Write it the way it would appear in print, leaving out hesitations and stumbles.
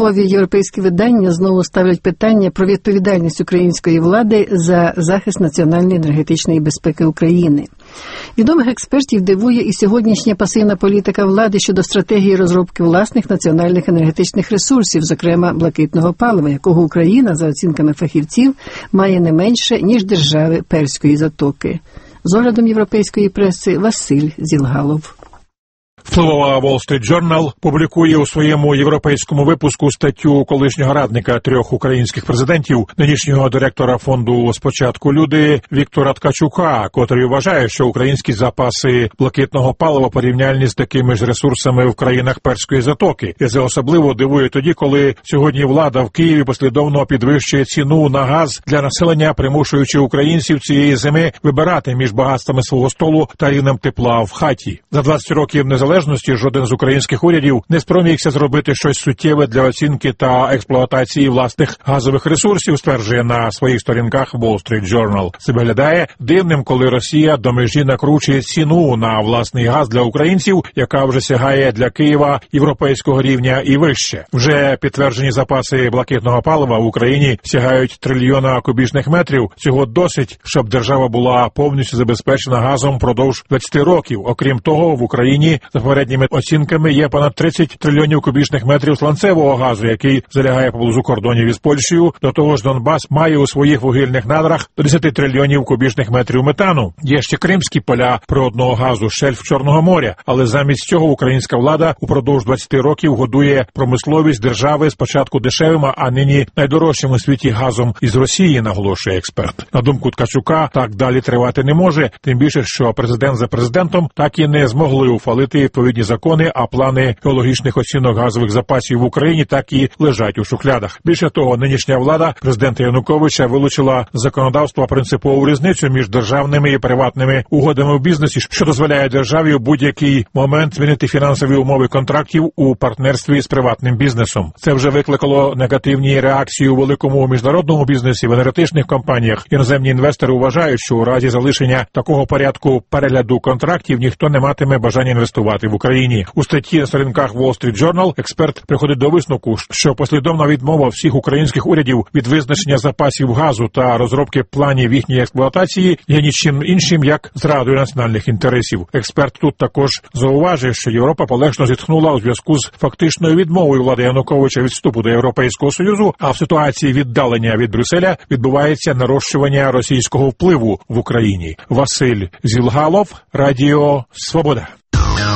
Львові європейські видання знову ставлять питання про відповідальність української влади за захист національної енергетичної безпеки України. Відомих експертів дивує і сьогоднішня пасивна політика влади щодо стратегії розробки власних національних енергетичних ресурсів, зокрема блакитного палива, якого Україна, за оцінками фахівців, має не менше, ніж держави Перської затоки. З оглядом європейської преси Василь Зілгалов. Впливова Wall Street Journal публікує у своєму європейському випуску статтю колишнього радника 3 українських президентів, нинішнього директора фонду «Спочатку люди» Віктора Ткачука, котрий вважає, що українські запаси блакитного палива порівняльні з такими ж ресурсами в країнах Перської затоки. І це особливо дивує тоді, коли сьогодні влада в Києві послідовно підвищує ціну на газ для населення, примушуючи українців цієї зими вибирати між багатствами свого столу та рівнем тепла в хаті. За 20 років незалежності жоден з українських урядів не спромігся зробити щось суттєве для оцінки та експлуатації власних газових ресурсів, стверджує на своїх сторінках Wall Street Journal. Це виглядає дивним, коли Росія до межі накручує ціну на власний газ для українців, яка вже сягає для Києва європейського рівня і вище. Вже підтверджені запаси блакитного палива в Україні сягають 1 трильйона кубічних метрів. Цього досить, щоб держава була повністю забезпечена газом впродовж 20 років. Окрім того, в Україні за попередніми оцінками є понад 30 трильйонів кубічних метрів сланцевого газу, який залягає поблизу кордонів із Польщею. До того ж, Донбас має у своїх вугільних надрах до 10 трильйонів кубічних метрів метану. Є ще кримські поля природного газу, шельф Чорного моря. Але замість цього українська влада упродовж 20 років годує промисловість держави спочатку дешевим, а нині найдорожчим у світі газом із Росії, наголошує експерт. На думку Ткачука, так далі тривати не може, тим більше, що президент за президентом так і не змогли ухвалити відповідні закони, а плани геологічних оцінок газових запасів в Україні так і лежать у шухлядах. Більше того, нинішня влада президента Януковича вилучила з законодавства принципову різницю між державними і приватними угодами в бізнесі, що дозволяє державі у будь-який момент змінити фінансові умови контрактів у партнерстві з приватним бізнесом. Це вже викликало негативні реакції у великому міжнародному бізнесі, в енергетичних компаніях. Іноземні інвестори вважають, що у разі залишення такого порядку перегляду контрактів ніхто не матиме бажання інвестувати в Україні. У статті на сторінках Wall Street Journal експерт приходить до висновку, що послідовна відмова всіх українських урядів від визначення запасів газу та розробки планів їхньої експлуатації є нічим іншим, як зрадою національних інтересів. Експерт тут також зауважує, що Європа полегшено зітхнула у зв'язку з фактичною відмовою влади Януковича від вступу до Європейського Союзу, а в ситуації віддалення від Брюсселя відбувається нарощування російського впливу в Україні. Василь Зілгалов, Радіо Свобода.